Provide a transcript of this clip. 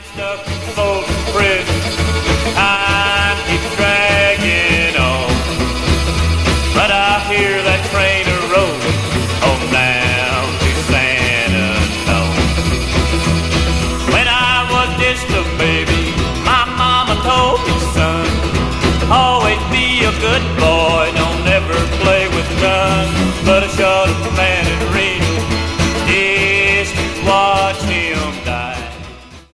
stuck full of prison. Time keeps dragging on, but I hear that train a rolling on down to San Antone. When I was just a baby, my mama told me, son, always be a good boy, don't ever play with guns, but a shot